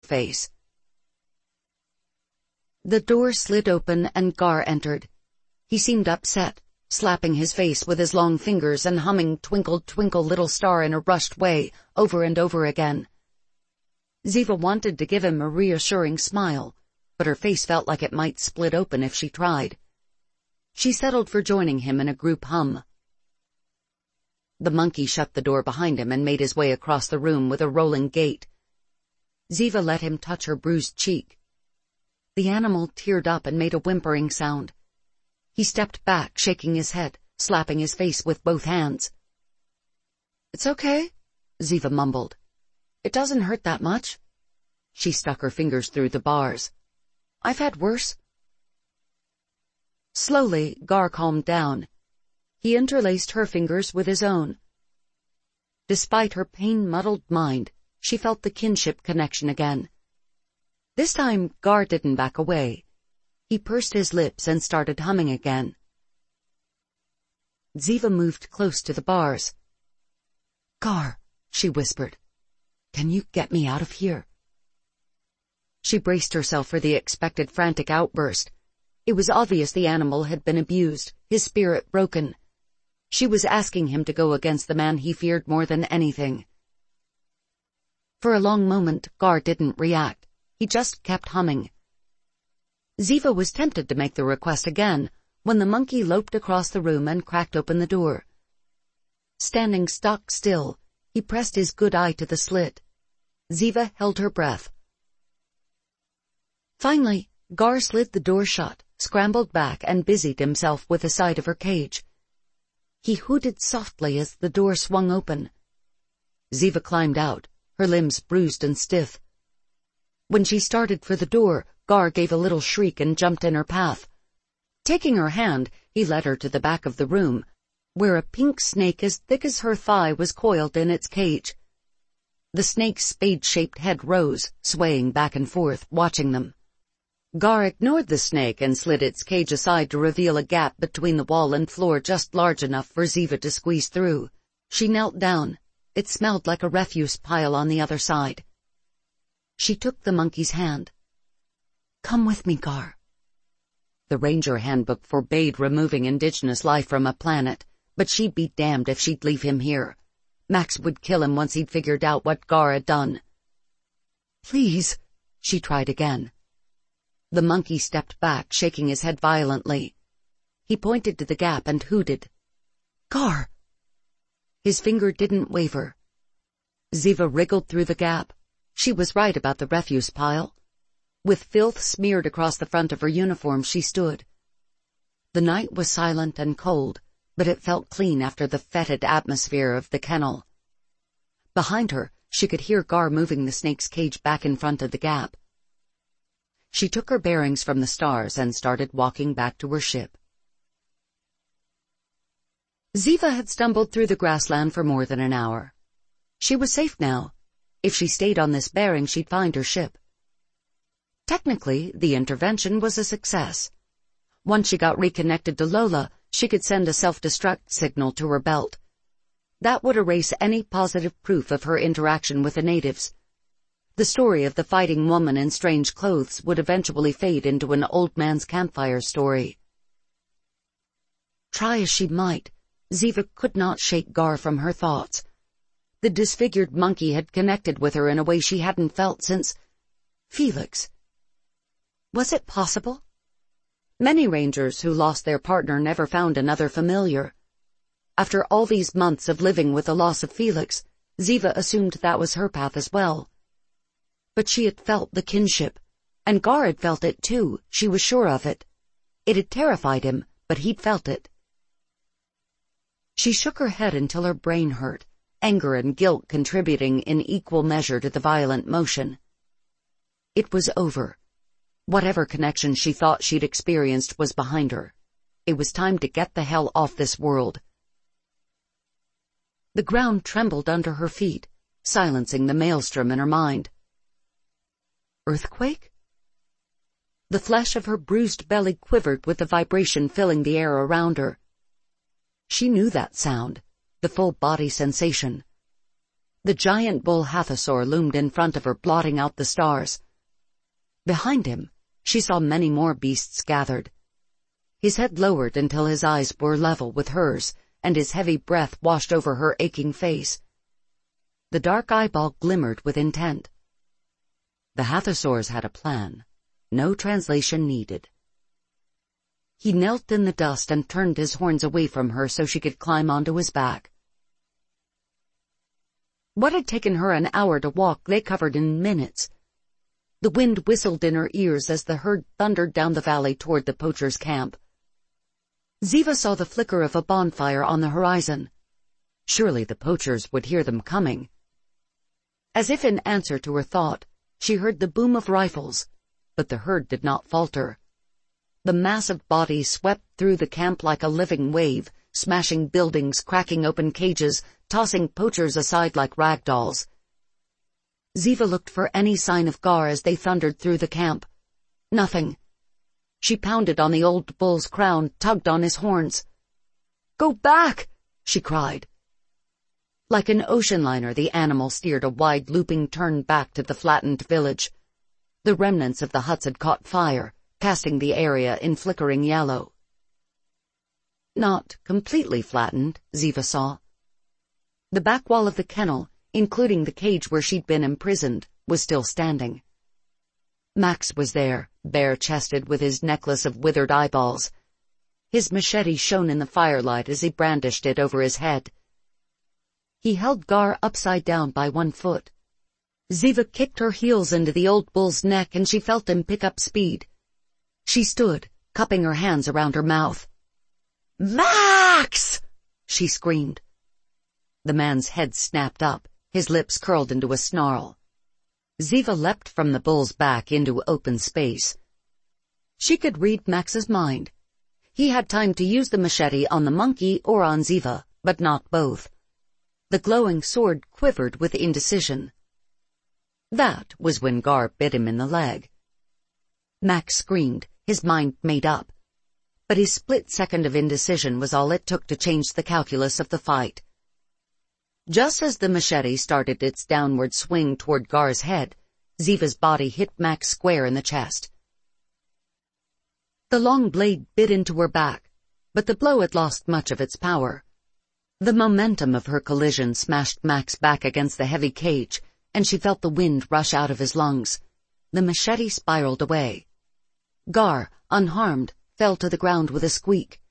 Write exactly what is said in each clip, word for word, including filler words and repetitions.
face. The door slid open and Gar entered. He seemed upset, slapping his face with his long fingers and humming Twinkle, Twinkle, Little Star in a rushed way over and over again. Ziva wanted to give him a reassuring smile, but her face felt like it might split open if she tried. She settled for joining him in a group hum. The monkey shut the door behind him and made his way across the room with a rolling gait. Ziva let him touch her bruised cheek. The animal teared up and made a whimpering sound. He stepped back, shaking his head, slapping his face with both hands. "It's okay," Ziva mumbled. "It doesn't hurt that much." She stuck her fingers through the bars. "I've had worse." Slowly, Gar calmed down. He interlaced her fingers with his own. Despite her pain-muddled mind, she felt the kinship connection again. This time, Gar didn't back away. He pursed his lips and started humming again. Ziva moved close to the bars. "Gar," she whispered, "can you get me out of here?" She braced herself for the expected frantic outburst. It was obvious the animal had been abused, his spirit broken. She was asking him to go against the man he feared more than anything. For a long moment, Gar didn't react. He just kept humming. Ziva was tempted to make the request again, when the monkey loped across the room and cracked open the door. Standing stock still, he pressed his good eye to the slit. Ziva held her breath. Finally, Gar slid the door shut, scrambled back, and busied himself with the side of her cage. He hooted softly as the door swung open. Ziva climbed out, her limbs bruised and stiff. When she started for the door, Gar gave a little shriek and jumped in her path. Taking her hand, he led her to the back of the room, where a pink snake as thick as her thigh was coiled in its cage. The snake's spade-shaped head rose, swaying back and forth, watching them. Gar ignored the snake and slid its cage aside to reveal a gap between the wall and floor just large enough for Ziva to squeeze through. She knelt down. It smelled like a refuse pile on the other side. She took the monkey's hand. "Come with me, Gar." The Ranger Handbook forbade removing indigenous life from a planet, but she'd be damned if she'd leave him here. Max would kill him once he'd figured out what Gar had done. "Please," she tried again. The monkey stepped back, shaking his head violently. He pointed to the gap and hooted. "Gar!" His finger didn't waver. Ziva wriggled through the gap. She was right about the refuse pile. With filth smeared across the front of her uniform, she stood. The night was silent and cold, but it felt clean after the fetid atmosphere of the kennel. Behind her, she could hear Gar moving the snake's cage back in front of the gap. She took her bearings from the stars and started walking back to her ship. Ziva had stumbled through the grassland for more than an hour. She was safe now. If she stayed on this bearing, she'd find her ship. Technically, the intervention was a success. Once she got reconnected to Lola, she could send a self-destruct signal to her belt. That would erase any positive proof of her interaction with the natives. The story of the fighting woman in strange clothes would eventually fade into an old man's campfire story. Try as she might, Ziva could not shake Gar from her thoughts. The disfigured monkey had connected with her in a way she hadn't felt since Felix. Was it possible? Many rangers who lost their partner never found another familiar. After all these months of living with the loss of Felix, Ziva assumed that was her path as well. But she had felt the kinship, and Gar had felt it too, she was sure of it. It had terrified him, but he'd felt it. She shook her head until her brain hurt, anger and guilt contributing in equal measure to the violent motion. It was over. Whatever connection she thought she'd experienced was behind her. It was time to get the hell off this world. The ground trembled under her feet, silencing the maelstrom in her mind. Earthquake? The flesh of her bruised belly quivered with the vibration filling the air around her. She knew that sound, the full body sensation. The giant bull Hathosaur loomed in front of her, blotting out the stars. Behind him, she saw many more beasts gathered. His head lowered until his eyes were level with hers, and his heavy breath washed over her aching face. The dark eyeball glimmered with intent. The Hathosaurs had a plan. No translation needed. He knelt in the dust and turned his horns away from her so she could climb onto his back. What had taken her an hour to walk, they covered in minutes. The wind whistled in her ears as the herd thundered down the valley toward the poachers' camp. Ziva saw the flicker of a bonfire on the horizon. Surely the poachers would hear them coming. As if in answer to her thought, she heard the boom of rifles, but the herd did not falter. The massive body swept through the camp like a living wave, smashing buildings, cracking open cages, tossing poachers aside like rag dolls. Ziva looked for any sign of Gar as they thundered through the camp. Nothing. She pounded on the old bull's crown, tugged on his horns. "Go back!" she cried. Like an ocean liner, the animal steered a wide looping turn back to the flattened village. The remnants of the huts had caught fire, casting the area in flickering yellow. Not completely flattened, Ziva saw. The back wall of the kennel, including the cage where she'd been imprisoned, was still standing. Max was there, bare-chested with his necklace of withered eyeballs. His machete shone in the firelight as he brandished it over his head. He held Gar upside down by one foot. Ziva kicked her heels into the old bull's neck and she felt him pick up speed. She stood, cupping her hands around her mouth. "Max!" she screamed. The man's head snapped up, his lips curled into a snarl. Ziva leapt from the bull's back into open space. She could read Max's mind. He had time to use the machete on the monkey or on Ziva, but not both. The glowing sword quivered with indecision. That was when Gar bit him in the leg. Max screamed, his mind made up. But his split second of indecision was all it took to change the calculus of the fight. Just as the machete started its downward swing toward Gar's head, Ziva's body hit Max square in the chest. The long blade bit into her back, but the blow had lost much of its power. The momentum of her collision smashed Max back against the heavy cage, and she felt the wind rush out of his lungs. The machete spiraled away. Gar, unharmed, fell to the ground with a squeak.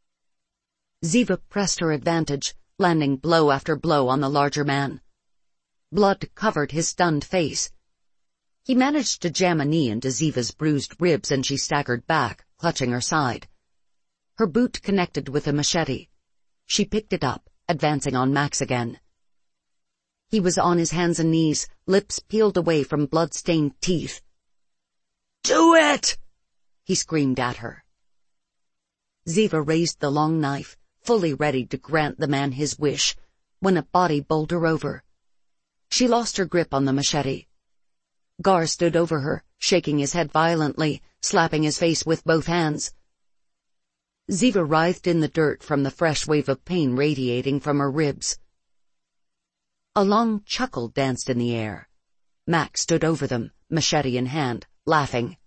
Ziva pressed her advantage, landing blow after blow on the larger man. Blood covered his stunned face. He managed to jam a knee into Ziva's bruised ribs and she staggered back, clutching her side. Her boot connected with the machete. She picked it up, advancing on Max again. He was on his hands and knees, lips peeled away from blood-stained teeth. "Do it!" he screamed at her. Ziva raised the long knife, fully ready to grant the man his wish, when a body bowled her over. She lost her grip on the machete. Gar stood over her, shaking his head violently, slapping his face with both hands. Ziva writhed in the dirt from the fresh wave of pain radiating from her ribs. A long chuckle danced in the air. Max stood over them, machete in hand, laughing.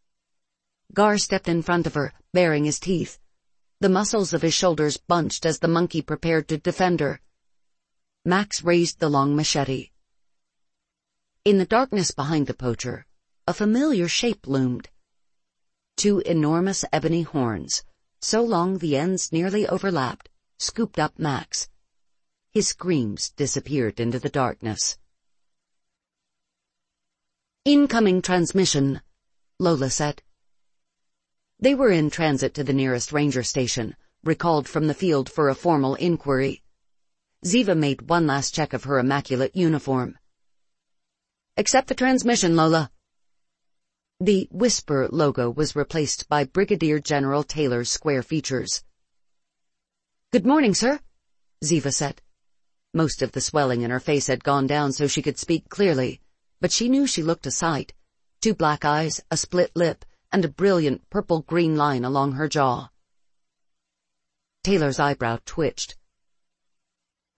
Gar stepped in front of her, baring his teeth. The muscles of his shoulders bunched as the monkey prepared to defend her. Max raised the long machete. In the darkness behind the poacher, a familiar shape loomed. Two enormous ebony horns, so long the ends nearly overlapped, scooped up Max. His screams disappeared into the darkness. "Incoming transmission," Lola said. They were in transit to the nearest ranger station, recalled from the field for a formal inquiry. Ziva made one last check of her immaculate uniform. "Accept the transmission, Lola." The Whisper logo was replaced by Brigadier General Taylor's square features. "Good morning, sir," Ziva said. Most of the swelling in her face had gone down so she could speak clearly, but she knew she looked a sight. Two black eyes, a split lip, and a brilliant purple-green line along her jaw. Taylor's eyebrow twitched.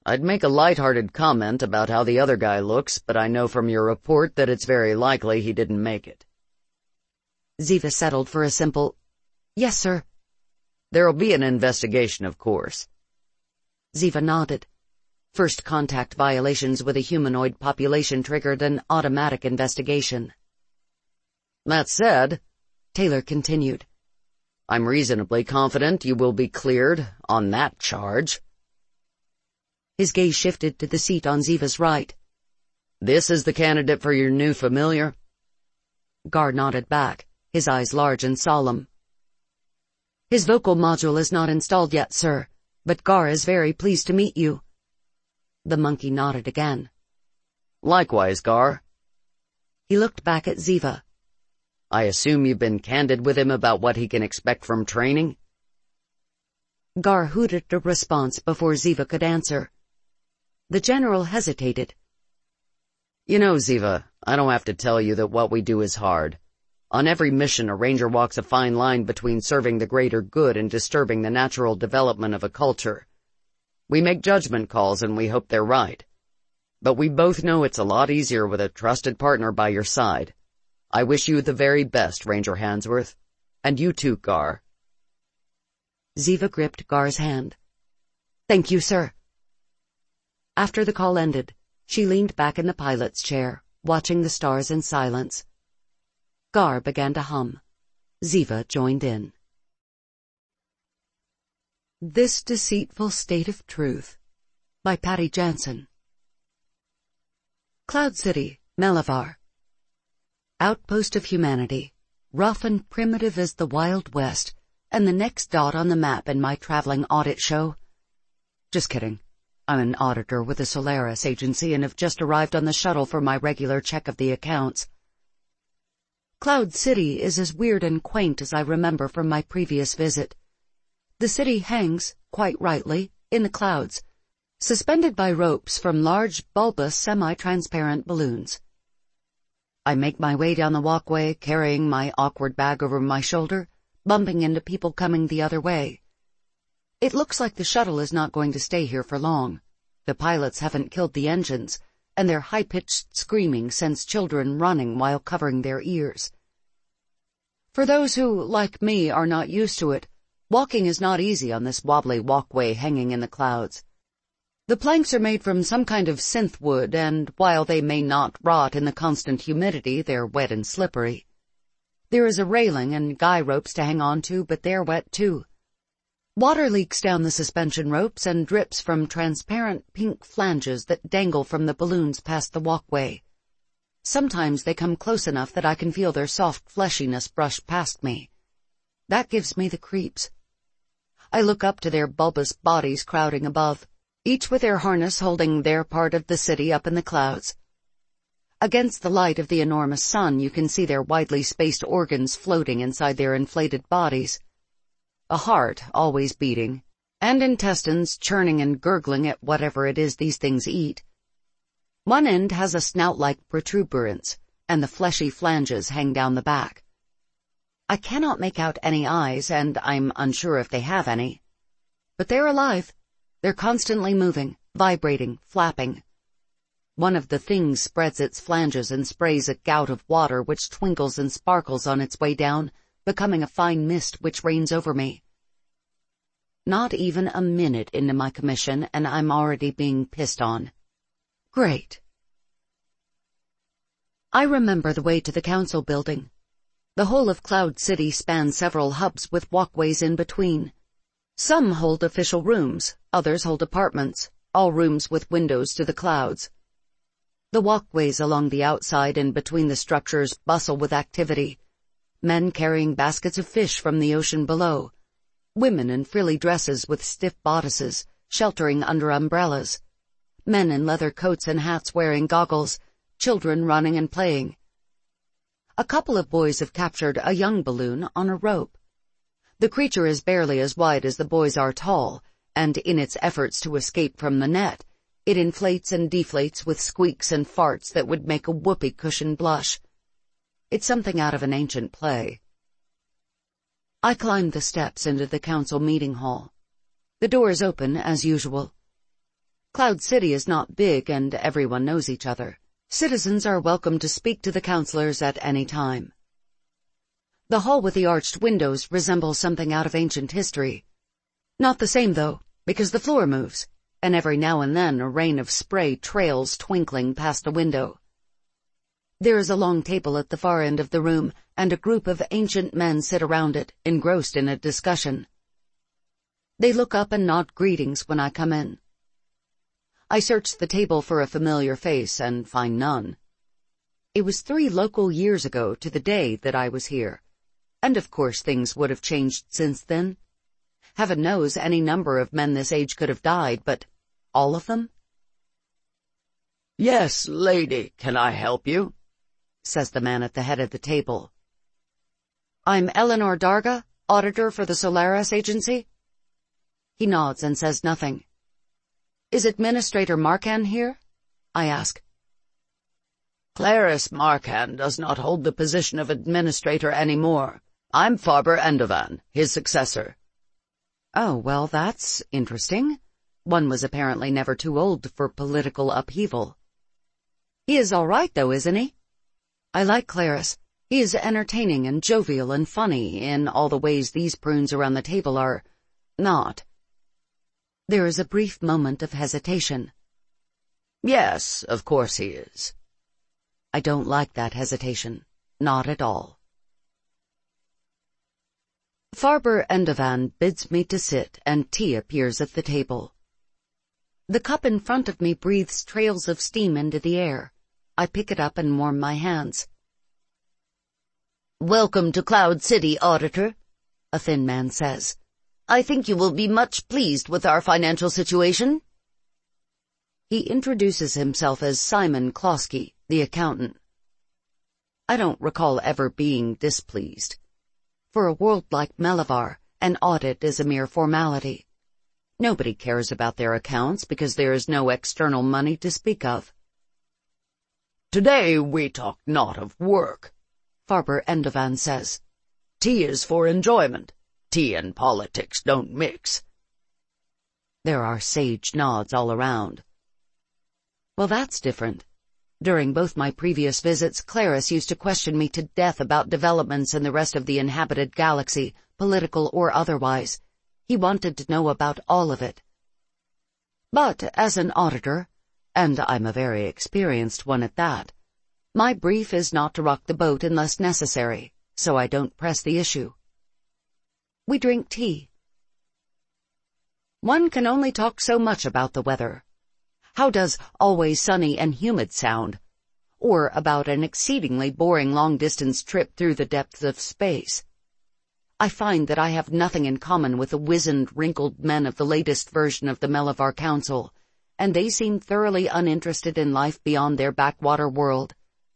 I'd make a light-hearted comment about how the other guy looks, but I know from your report that it's very likely he didn't make it. Ziva settled for a simple, "Yes, sir." There'll be an investigation, of course. Ziva nodded. First contact violations with a humanoid population triggered an automatic investigation. That said, Taylor continued, I'm reasonably confident you will be cleared on that charge. His gaze shifted to the seat on Ziva's right. This is the candidate for your new familiar? Gar nodded back, his eyes large and solemn. His vocal module is not installed yet, sir, but Gar is very pleased to meet you. The monkey nodded again. Likewise, Gar. He looked back at Ziva. I assume you've been candid with him about what he can expect from training? Gar hooted a response before Ziva could answer. The general hesitated. You know, Ziva, I don't have to tell you that what we do is hard. On every mission, a ranger walks a fine line between serving the greater good and disturbing the natural development of a culture. We make judgment calls and we hope they're right. But we both know it's a lot easier with a trusted partner by your side. I wish you the very best, Ranger Hansworth. And you too, Gar. Ziva gripped Gar's hand. Thank you, sir. After the call ended, she leaned back in the pilot's chair, watching the stars in silence. Gar began to hum. Ziva joined in. This Deceitful State of Truth by Patty Jansen. Cloud City, Malavar. Outpost of humanity, rough and primitive as the Wild West, and the next dot on the map in my traveling audit show. Just kidding. I'm an auditor with the Solaris Agency and have just arrived on the shuttle for my regular check of the accounts. Cloud City is as weird and quaint as I remember from my previous visit. The city hangs, quite rightly, in the clouds, suspended by ropes from large, bulbous, semi-transparent balloons. I make my way down the walkway, carrying my awkward bag over my shoulder, bumping into people coming the other way. It looks like the shuttle is not going to stay here for long. The pilots haven't killed the engines, and their high-pitched screaming sends children running while covering their ears. For those who, like me, are not used to it, walking is not easy on this wobbly walkway hanging in the clouds. The planks are made from some kind of synth wood, and while they may not rot in the constant humidity, they're wet and slippery. There is a railing and guy ropes to hang on to, but they're wet too. Water leaks down the suspension ropes and drips from transparent pink flanges that dangle from the balloons past the walkway. Sometimes they come close enough that I can feel their soft fleshiness brush past me. That gives me the creeps. I look up to their bulbous bodies crowding above, each with their harness holding their part of the city up in the clouds. Against the light of the enormous sun, you can see their widely spaced organs floating inside their inflated bodies. A heart always beating, and intestines churning and gurgling at whatever it is these things eat. One end has a snout-like protuberance, and the fleshy flanges hang down the back. I cannot make out any eyes, and I'm unsure if they have any. But they're alive. They're constantly moving, vibrating, flapping. One of the things spreads its flanges and sprays a gout of water which twinkles and sparkles on its way down, becoming a fine mist which rains over me. Not even a minute into my commission, and I'm already being pissed on. Great. I remember the way to the council building. The whole of Cloud City spans several hubs with walkways in between. Some hold official rooms, others hold apartments, all rooms with windows to the clouds. The walkways along the outside and between the structures bustle with activity. Men carrying baskets of fish from the ocean below. Women in frilly dresses with stiff bodices, sheltering under umbrellas. Men in leather coats and hats wearing goggles, children running and playing. A couple of boys have captured a young balloon on a rope. The creature is barely as wide as the boys are tall, and in its efforts to escape from the net, it inflates and deflates with squeaks and farts that would make a whoopee cushion blush. It's something out of an ancient play. I climbed the steps into the council meeting hall. The door is open, as usual. Cloud City is not big and everyone knows each other. Citizens are welcome to speak to the counselors at any time. The hall with the arched windows resembles something out of ancient history. Not the same, though, because the floor moves, and every now and then a rain of spray trails twinkling past the window. There is a long table at the far end of the room, and a group of ancient men sit around it, engrossed in a discussion. They look up and nod greetings when I come in. I search the table for a familiar face and find none. It was three local years ago to the day that I was here, and of course things would have changed since then. Heaven knows any number of men this age could have died, but all of them? "Yes, lady, can I help you?" says the man at the head of the table. "I'm Eleanor Darga, auditor for the Solaris Agency." He nods and says nothing. "Is Administrator Markan here?" I ask. "Clarice Markan does not hold the position of administrator anymore. I'm Farber Endovan, his successor." Oh, well, that's interesting. One was apparently never too old for political upheaval. He is all right, though, isn't he? I like Clarice. He is entertaining and jovial and funny in all the ways these prunes around the table are not. There is a brief moment of hesitation. "Yes, of course he is." I don't like that hesitation. Not at all. Farber Endovan bids me to sit, and tea appears at the table. The cup in front of me breathes trails of steam into the air. I pick it up and warm my hands. "Welcome to Cloud City, Auditor," a thin man says. "I think you will be much pleased with our financial situation." He introduces himself as Simon Kloski, the accountant. I don't recall ever being displeased. For a world like Melivar, an audit is a mere formality. Nobody cares about their accounts because there is no external money to speak of. "Today we talk not of work," Farber Endovan says. "Tea is for enjoyment. Tea and politics don't mix." There are sage nods all around. Well, that's different. During both my previous visits, Clarice used to question me to death about developments in the rest of the inhabited galaxy, political or otherwise. He wanted to know about all of it. But as an auditor, and I'm a very experienced one at that, my brief is not to rock the boat unless necessary, so I don't press the issue. We drink tea. One can only talk so much about the weather. How does always sunny and humid sound? Or about an exceedingly boring long-distance trip through the depths of space? I find that I have nothing in common with the wizened, wrinkled men of the latest version of the Melivar Council, and they seem thoroughly uninterested in life beyond their backwater world.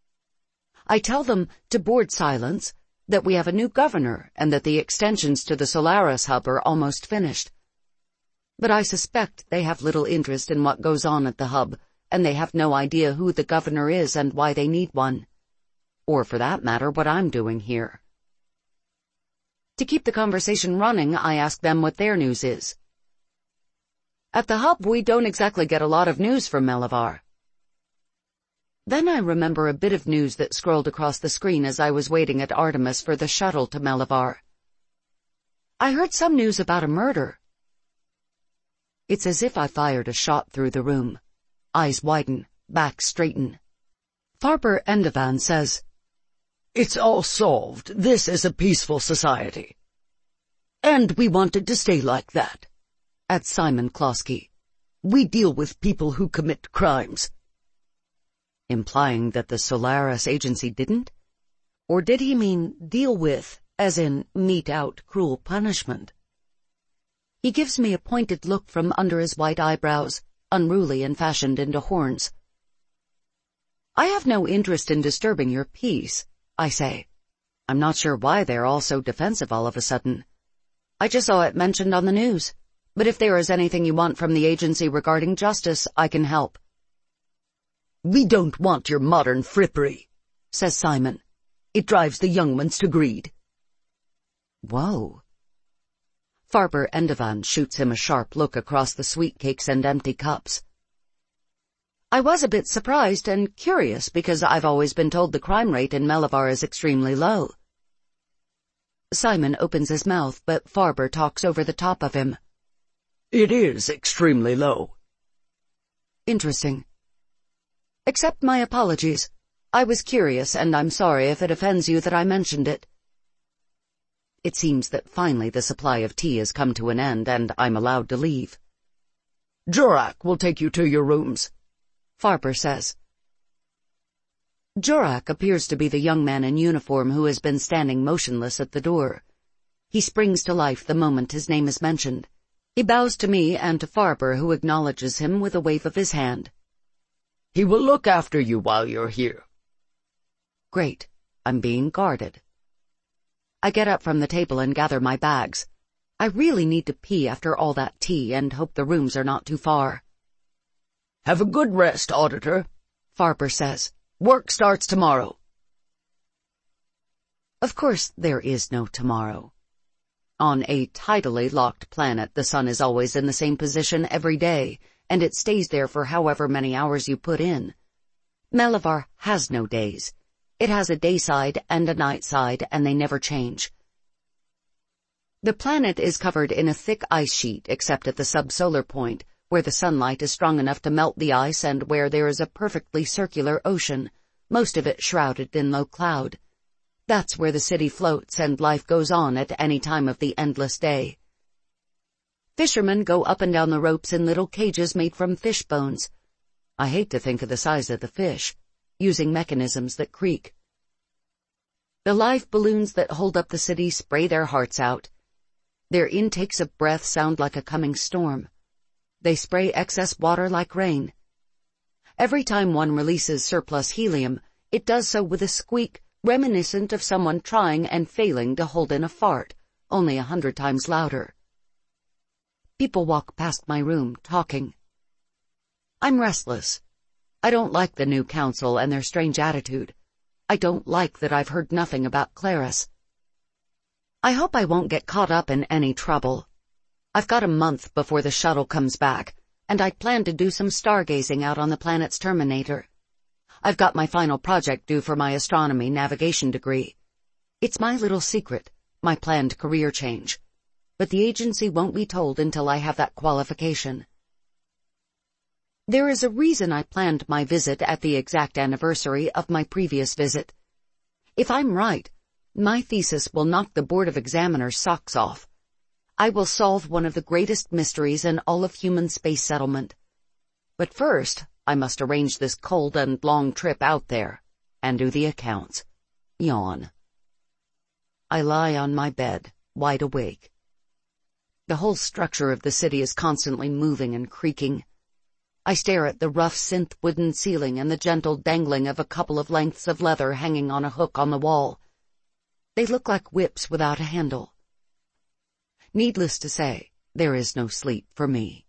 I tell them, to board silence, that we have a new governor and that the extensions to the Solaris hub are almost finished. But I suspect they have little interest in what goes on at the hub, and they have no idea who the governor is and why they need one. Or, for that matter, what I'm doing here. To keep the conversation running, I ask them what their news is. At the hub, we don't exactly get a lot of news from Melivar. Then I remember a bit of news that scrolled across the screen as I was waiting at Artemis for the shuttle to Melivar. I heard some news about a murder. It's as if I fired a shot through the room. Eyes widen, back straighten. Farber Endovan says, "It's all solved. This is a peaceful society." "And we want it to stay like that," adds Simon Kloski. "We deal with people who commit crimes." Implying that the Solaris Agency didn't? Or did he mean deal with, as in mete out cruel punishment? He gives me a pointed look from under his white eyebrows, unruly and fashioned into horns. "I have no interest in disturbing your peace," I say. I'm not sure why they're all so defensive all of a sudden. I just saw it mentioned on the news. But if there is anything you want from the agency regarding justice, I can help. "We don't want your modern frippery," says Simon. "It drives the young ones to greed." Whoa. Farber Endovan shoots him a sharp look across the sweet cakes and empty cups. I was a bit surprised and curious because I've always been told the crime rate in Melivar is extremely low. Simon opens his mouth, but Farber talks over the top of him. It is extremely low. Interesting. Accept my apologies. I was curious, and I'm sorry if it offends you that I mentioned it. It seems that finally the supply of tea has come to an end, and I'm allowed to leave. Jorak will take you to your rooms, Farber says. Jorak appears to be the young man in uniform who has been standing motionless at the door. He springs to life the moment his name is mentioned. He bows to me and to Farber, who acknowledges him with a wave of his hand. He will look after you while you're here. Great. I'm being guarded. I get up from the table and gather my bags. I really need to pee after all that tea and hope the rooms are not too far. Have a good rest, Auditor, Farber says. Work starts tomorrow. Of course there is no tomorrow. On a tidally locked planet, the sun is always in the same position every day, and it stays there for however many hours you put in. Melivar has no days. It has a day side and a night side, and they never change. The planet is covered in a thick ice sheet except at the subsolar point, where the sunlight is strong enough to melt the ice and where there is a perfectly circular ocean, most of it shrouded in low cloud. That's where the city floats and life goes on at any time of the endless day. Fishermen go up and down the ropes in little cages made from fish bones. I hate to think of the size of the fish, using mechanisms that creak. The life balloons that hold up the city spray their hearts out. Their intakes of breath sound like a coming storm. They spray excess water like rain. Every time one releases surplus helium, it does so with a squeak reminiscent of someone trying and failing to hold in a fart, only a hundred times louder. People walk past my room, talking. I'm restless. I don't like the new council and their strange attitude. I don't like that I've heard nothing about Claris. I hope I won't get caught up in any trouble. I've got a month before the shuttle comes back, and I plan to do some stargazing out on the planet's terminator. I've got my final project due for my astronomy navigation degree. It's my little secret, my planned career change. But the agency won't be told until I have that qualification. There is a reason I planned my visit at the exact anniversary of my previous visit. If I'm right, my thesis will knock the Board of Examiners' socks off. I will solve one of the greatest mysteries in all of human space settlement. But first, I must arrange this cold and long trip out there, and do the accounts. Yawn. I lie on my bed, wide awake. The whole structure of the city is constantly moving and creaking. I stare at the rough synth wooden ceiling and the gentle dangling of a couple of lengths of leather hanging on a hook on the wall. They look like whips without a handle. Needless to say, there is no sleep for me.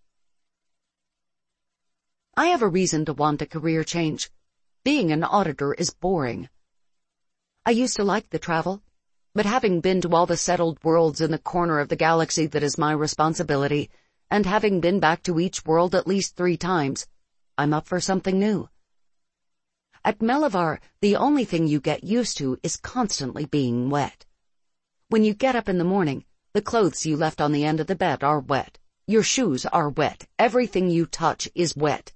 I have a reason to want a career change. Being an auditor is boring. I used to like the travel, but having been to all the settled worlds in the corner of the galaxy that is my responsibility, and having been back to each world at least three times, I'm up for something new. At Melivar, the only thing you get used to is constantly being wet. When you get up in the morning, the clothes you left on the end of the bed are wet. Your shoes are wet. Everything you touch is wet.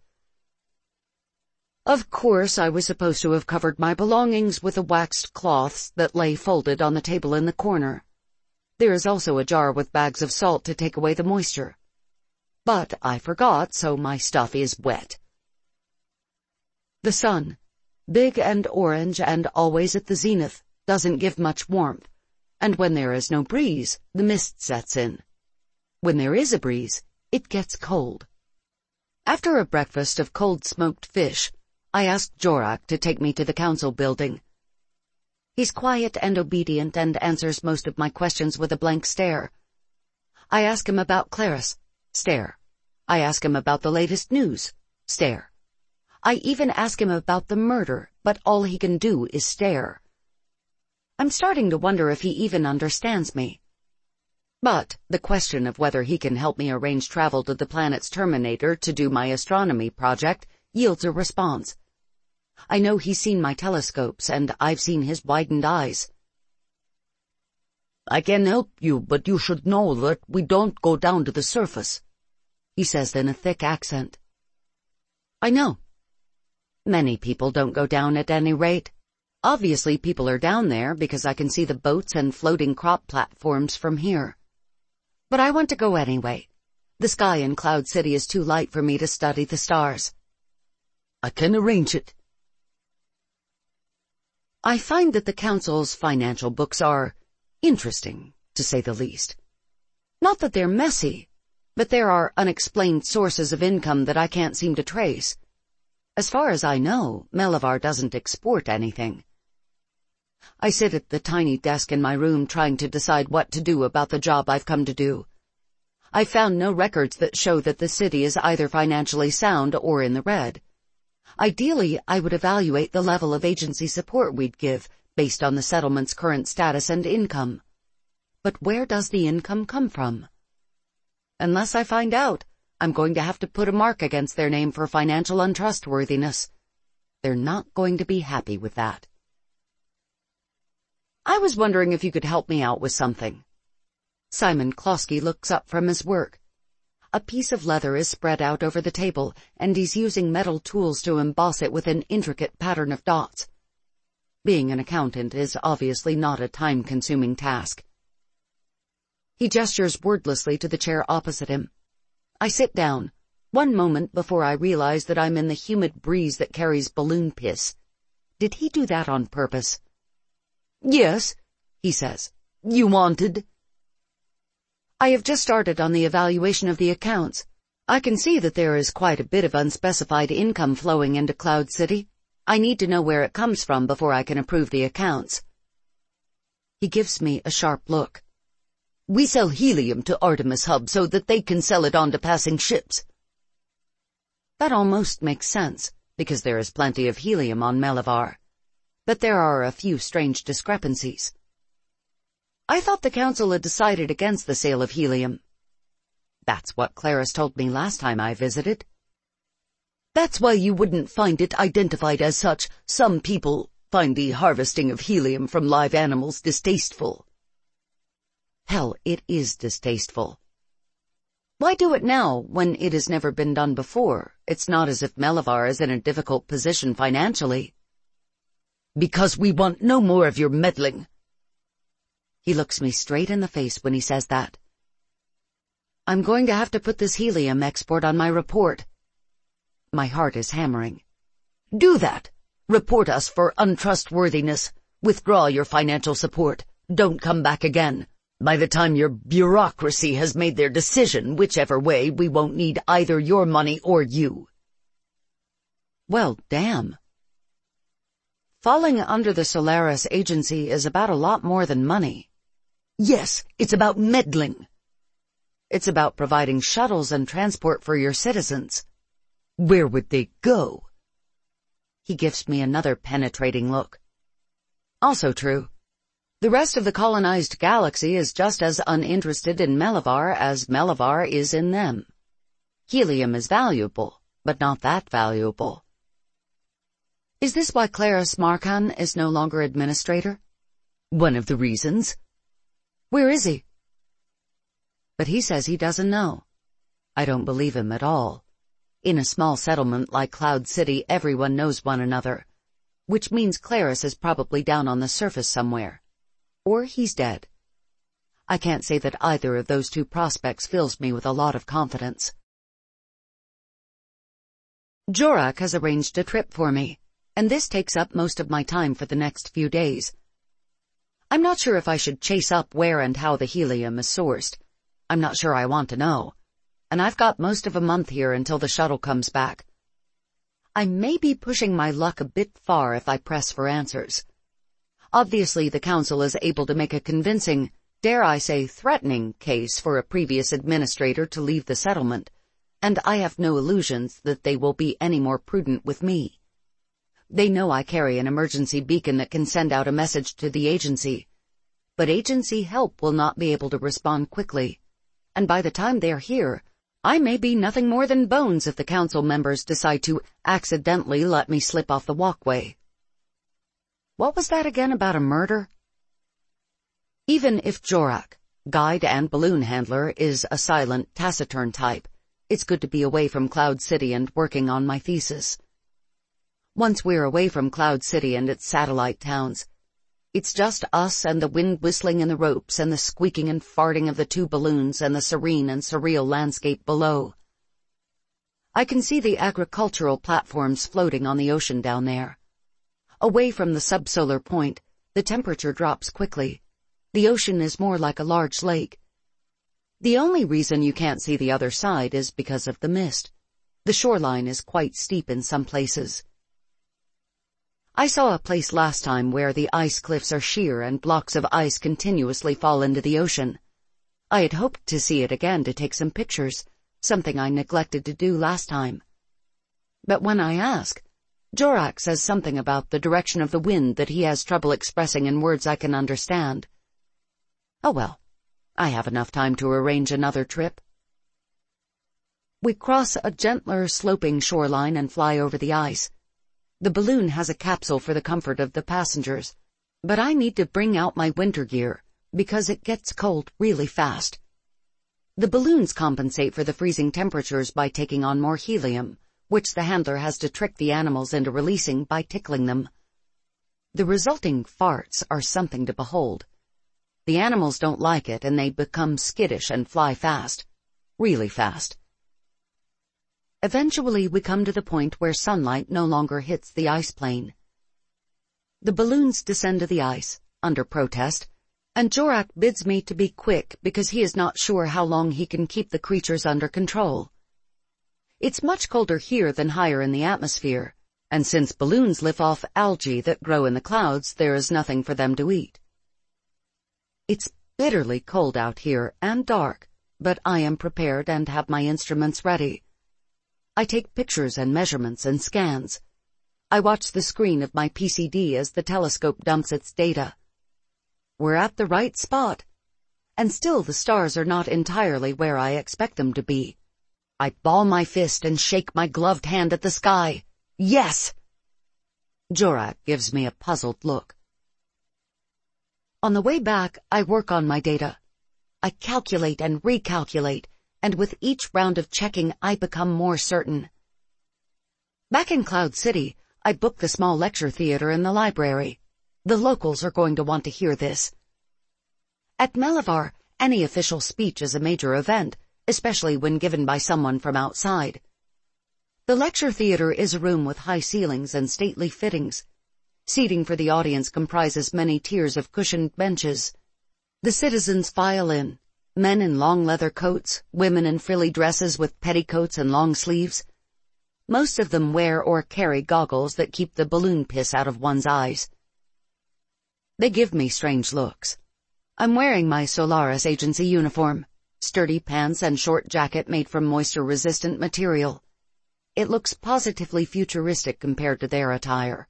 Of course, I was supposed to have covered my belongings with the waxed cloths that lay folded on the table in the corner. There is also a jar with bags of salt to take away the moisture. But I forgot, so my stuff is wet. The sun, big and orange and always at the zenith, doesn't give much warmth, and when there is no breeze, the mist sets in. When there is a breeze, it gets cold. After a breakfast of cold smoked fish, I asked Jorak to take me to the council building. He's quiet and obedient and answers most of my questions with a blank stare. I ask him about Claris. Stare. I ask him about the latest news. Stare. I even ask him about the murder, but all he can do is stare. I'm starting to wonder if he even understands me. But the question of whether he can help me arrange travel to the planet's terminator to do my astronomy project yields a response. I know he's seen my telescopes, and I've seen his widened eyes. I can help you, but you should know that we don't go down to the surface, he says in a thick accent. I know. Many people don't go down at any rate. Obviously people are down there because I can see the boats and floating crop platforms from here. But I want to go anyway. The sky in Cloud City is too light for me to study the stars. I can arrange it. I find that the council's financial books are interesting, to say the least. Not that they're messy, but there are unexplained sources of income that I can't seem to trace. As far as I know, Melivar doesn't export anything. I sit at the tiny desk in my room trying to decide what to do about the job I've come to do. I've found no records that show that the city is either financially sound or in the red. Ideally, I would evaluate the level of agency support we'd give based on the settlement's current status and income. But where does the income come from? Unless I find out, I'm going to have to put a mark against their name for financial untrustworthiness. They're not going to be happy with that. I was wondering if you could help me out with something. Simon Kloski looks up from his work. A piece of leather is spread out over the table, and he's using metal tools to emboss it with an intricate pattern of dots. Being an accountant is obviously not a time-consuming task. He gestures wordlessly to the chair opposite him. I sit down, one moment before I realize that I'm in the humid breeze that carries balloon piss. Did he do that on purpose? Yes, he says. You wanted? I have just started on the evaluation of the accounts. I can see that there is quite a bit of unspecified income flowing into Cloud City. I need to know where it comes from before I can approve the accounts. He gives me a sharp look. We sell helium to Artemis Hub so that they can sell it on to passing ships. That almost makes sense, because there is plenty of helium on Melivar. But there are a few strange discrepancies. I thought the council had decided against the sale of helium. That's what Claris told me last time I visited. That's why you wouldn't find it identified as such. Some people find the harvesting of helium from live animals distasteful. Hell, it is distasteful. Why do it now, when it has never been done before? It's not as if Melivar is in a difficult position financially. Because we want no more of your meddling. He looks me straight in the face when he says that. I'm going to have to put this helium export on my report. My heart is hammering. Do that. Report us for untrustworthiness. Withdraw your financial support. Don't come back again. By the time your bureaucracy has made their decision, whichever way, we won't need either your money or you. Well, damn. Falling under the Solaris agency is about a lot more than money. Yes, it's about meddling. It's about providing shuttles and transport for your citizens. Where would they go? He gives me another penetrating look. Also true. The rest of the colonized galaxy is just as uninterested in Melivar as Melivar is in them. Helium is valuable, but not that valuable. Is this why Claris Markan is no longer administrator? One of the reasons. Where is he? But he says he doesn't know. I don't believe him at all. In a small settlement like Cloud City, everyone knows one another, which means Claris is probably down on the surface somewhere. Or he's dead. I can't say that either of those two prospects fills me with a lot of confidence. Jorak has arranged a trip for me, and this takes up most of my time for the next few days. I'm not sure if I should chase up where and how the helium is sourced. I'm not sure I want to know. And I've got most of a month here until the shuttle comes back. I may be pushing my luck a bit far if I press for answers. Obviously, the council is able to make a convincing, dare I say threatening, case for a previous administrator to leave the settlement, and I have no illusions that they will be any more prudent with me. They know I carry an emergency beacon that can send out a message to the agency, but agency help will not be able to respond quickly, and by the time they're here, I may be nothing more than bones if the council members decide to accidentally let me slip off the walkway. What was that again about a murder? Even if Jorak, guide and balloon handler, is a silent, taciturn type, it's good to be away from Cloud City and working on my thesis. Once we're away from Cloud City and its satellite towns, it's just us and the wind whistling in the ropes and the squeaking and farting of the two balloons and the serene and surreal landscape below. I can see the agricultural platforms floating on the ocean down there. Away from the subsolar point, the temperature drops quickly. The ocean is more like a large lake. The only reason you can't see the other side is because of the mist. The shoreline is quite steep in some places. I saw a place last time where the ice cliffs are sheer and blocks of ice continuously fall into the ocean. I had hoped to see it again to take some pictures, something I neglected to do last time. But when I ask, Jorak says something about the direction of the wind that he has trouble expressing in words I can understand. Oh well, I have enough time to arrange another trip. We cross a gentler sloping shoreline and fly over the ice. The balloon has a capsule for the comfort of the passengers, but I need to bring out my winter gear because it gets cold really fast. The balloons compensate for the freezing temperatures by taking on more helium, which the handler has to trick the animals into releasing by tickling them. The resulting farts are something to behold. The animals don't like it and they become skittish and fly fast. Really fast. Eventually we come to the point where sunlight no longer hits the ice plane. The balloons descend to the ice, under protest, and Jorak bids me to be quick because he is not sure how long he can keep the creatures under control. It's much colder here than higher in the atmosphere, and since balloons live off algae that grow in the clouds, there is nothing for them to eat. It's bitterly cold out here and dark, but I am prepared and have my instruments ready. I take pictures and measurements and scans. I watch the screen of my P C D as the telescope dumps its data. We're at the right spot, and still the stars are not entirely where I expect them to be. I ball my fist and shake my gloved hand at the sky. Yes! Jorak gives me a puzzled look. On the way back, I work on my data. I calculate and recalculate, and with each round of checking, I become more certain. Back in Cloud City, I booked the small lecture theater in the library. The locals are going to want to hear this. At Melivar, any official speech is a major event, especially when given by someone from outside. The lecture theater is a room with high ceilings and stately fittings. Seating for the audience comprises many tiers of cushioned benches. The citizens file in. Men in long leather coats, women in frilly dresses with petticoats and long sleeves. Most of them wear or carry goggles that keep the balloon piss out of one's eyes. They give me strange looks. I'm wearing my Solaris agency uniform, sturdy pants and short jacket made from moisture-resistant material. It looks positively futuristic compared to their attire.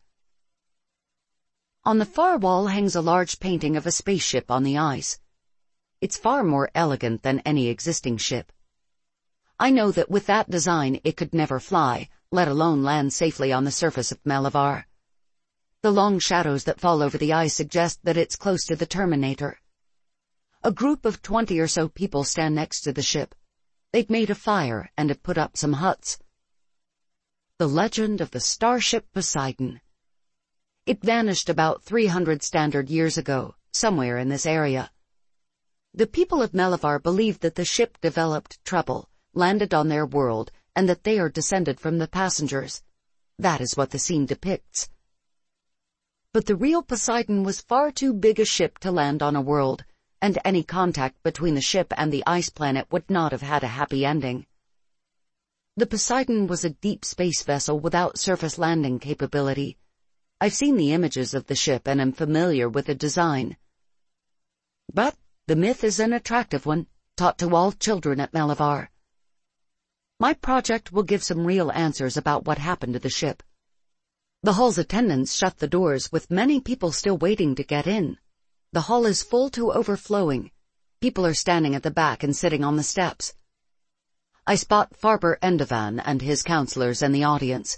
On the far wall hangs a large painting of a spaceship on the ice. It's far more elegant than any existing ship. I know that with that design it could never fly, let alone land safely on the surface of Melivar. The long shadows that fall over the ice suggest that it's close to the Terminator. A group of twenty or so people stand next to the ship. They've made a fire and have put up some huts. The legend of the Starship Poseidon. It vanished about three hundred standard years ago, somewhere in this area. The people of Melivar believe that the ship developed trouble, landed on their world, and that they are descended from the passengers. That is what the scene depicts. But the real Poseidon was far too big a ship to land on a world, and any contact between the ship and the ice planet would not have had a happy ending. The Poseidon was a deep space vessel without surface landing capability. I've seen the images of the ship and am familiar with the design. But the myth is an attractive one, taught to all children at Melivar. My project will give some real answers about what happened to the ship. The hall's attendants shut the doors with many people still waiting to get in. The hall is full to overflowing. People are standing at the back and sitting on the steps. I spot Farber Endevan and his counselors in the audience.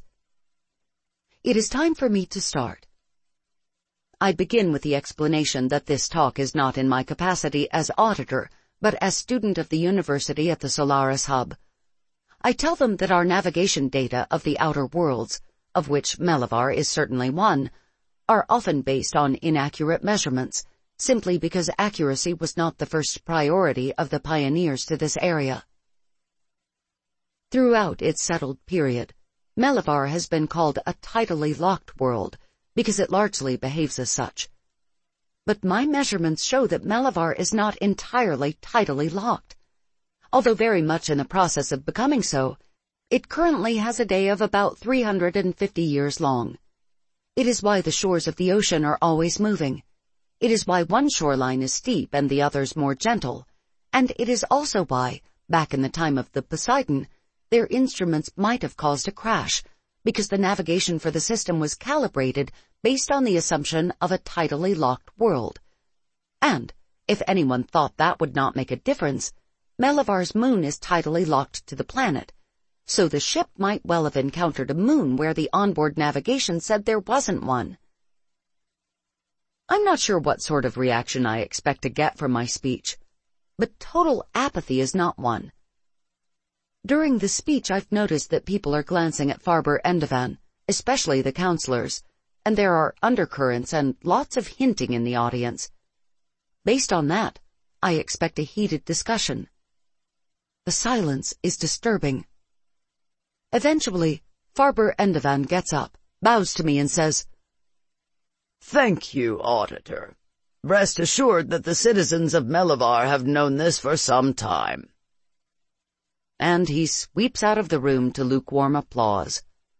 It is time for me to start. I begin with the explanation that this talk is not in my capacity as auditor, but as student of the university at the Solaris Hub. I tell them that our navigation data of the outer worlds, of which Melivar is certainly one, are often based on inaccurate measurements, simply because accuracy was not the first priority of the pioneers to this area. Throughout its settled period, Melivar has been called a tidally locked world because it largely behaves as such. But my measurements show that Melivar is not entirely tidally locked. Although very much in the process of becoming so, it currently has a day of about three hundred fifty years long. It is why the shores of the ocean are always moving. It is why one shoreline is steep and the others more gentle. And it is also why, back in the time of the Poseidon, their instruments might have caused a crash, because the navigation for the system was calibrated based on the assumption of a tidally locked world. And, if anyone thought that would not make a difference, Melivar's moon is tidally locked to the planet, so the ship might well have encountered a moon where the onboard navigation said there wasn't one. I'm not sure what sort of reaction I expect to get from my speech, but total apathy is not one. During the speech, I've noticed that people are glancing at Farber Endevan, especially the counselors, and there are undercurrents and lots of hinting in the audience. Based on that, I expect a heated discussion. The silence is disturbing. Eventually, Farber Endevan gets up, bows to me and says, "Thank you, Auditor. Rest assured that the citizens of Melivar have known this for some time." And he sweeps out of the room to lukewarm applause.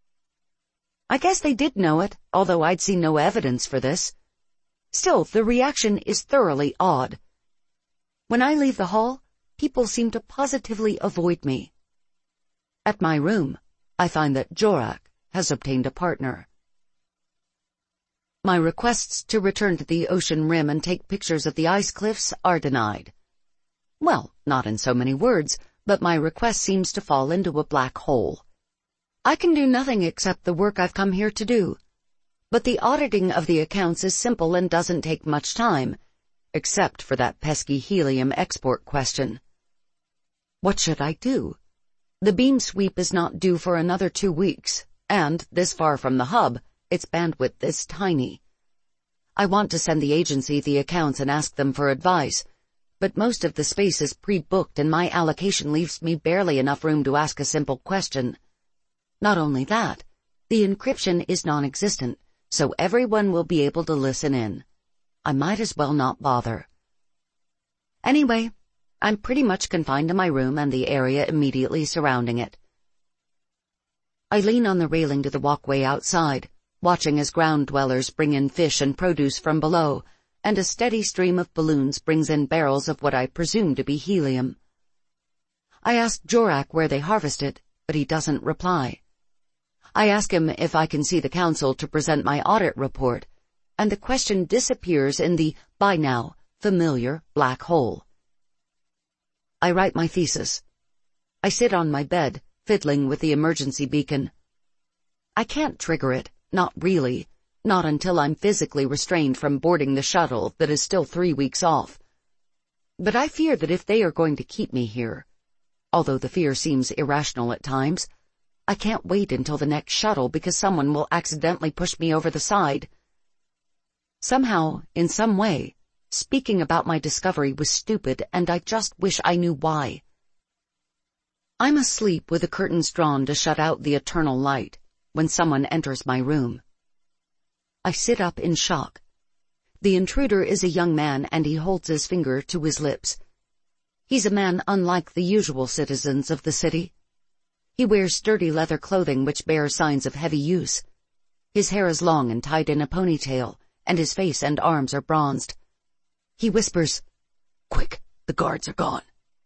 I guess they did know it, although I'd seen no evidence for this. Still, the reaction is thoroughly odd. When I leave the hall, people seem to positively avoid me. At my room, I find that Jorak has obtained a partner. My requests to return to the ocean rim and take pictures of the ice cliffs are denied. Well, not in so many words, but my request seems to fall into a black hole. I can do nothing except the work I've come here to do. But the auditing of the accounts is simple and doesn't take much time, except for that pesky helium export question. What should I do? The beam sweep is not due for another two weeks, and, this far from the hub, its bandwidth is tiny. I want to send the agency the accounts and ask them for advice, but most of the space is pre-booked and my allocation leaves me barely enough room to ask a simple question. Not only that, the encryption is non-existent, so everyone will be able to listen in. I might as well not bother. Anyway, I'm pretty much confined to my room and the area immediately surrounding it. I lean on the railing to the walkway outside, watching as ground dwellers bring in fish and produce from below, and a steady stream of balloons brings in barrels of what I presume to be helium. I ask Jorak where they harvest it, but he doesn't reply. I ask him if I can see the council to present my audit report, and the question disappears in the, by now, familiar black hole. I write my thesis. I sit on my bed, fiddling with the emergency beacon. I can't trigger it, not really. Not until I'm physically restrained from boarding the shuttle that is still three weeks off. But I fear that if they are going to keep me here, although the fear seems irrational at times, I can't wait until the next shuttle because someone will accidentally push me over the side. Somehow, in some way, speaking about my discovery was stupid and I just wish I knew why. I'm asleep with the curtains drawn to shut out the eternal light when someone enters my room. I sit up in shock. The intruder is a young man and he holds his finger to his lips. He's a man unlike the usual citizens of the city. He wears sturdy leather clothing which bears signs of heavy use. His hair is long and tied in a ponytail, and his face and arms are bronzed. He whispers, "Quick, the guards are gone."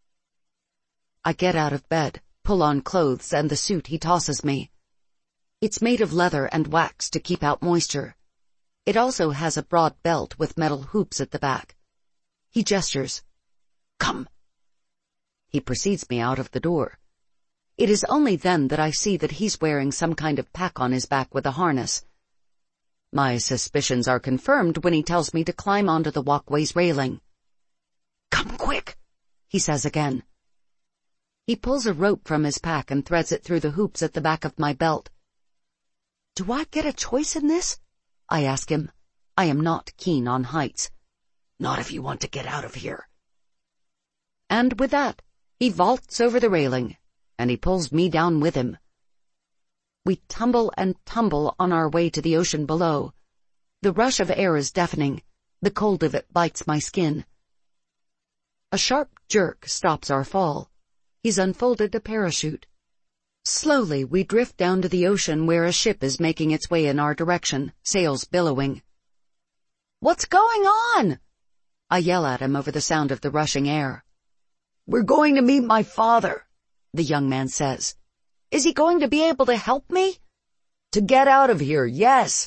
I get out of bed, pull on clothes and the suit he tosses me. It's made of leather and wax to keep out moisture. It also has a broad belt with metal hoops at the back. He gestures. "Come." He precedes me out of the door. It is only then that I see that he's wearing some kind of pack on his back with a harness. My suspicions are confirmed when he tells me to climb onto the walkway's railing. "Come quick," he says again. He pulls a rope from his pack and threads it through the hoops at the back of my belt. "Do I get a choice in this?" I ask him. I am not keen on heights. "Not if you want to get out of here." And with that, he vaults over the railing, and he pulls me down with him. We tumble and tumble on our way to the ocean below. The rush of air is deafening. The cold of it bites my skin. A sharp jerk stops our fall. He's unfolded a parachute. Slowly we drift down to the ocean where a ship is making its way in our direction, sails billowing. "What's going on?" I yell at him over the sound of the rushing air. "We're going to meet my father," the young man says. "Is he going to be able to help me?" "To get out of here, yes."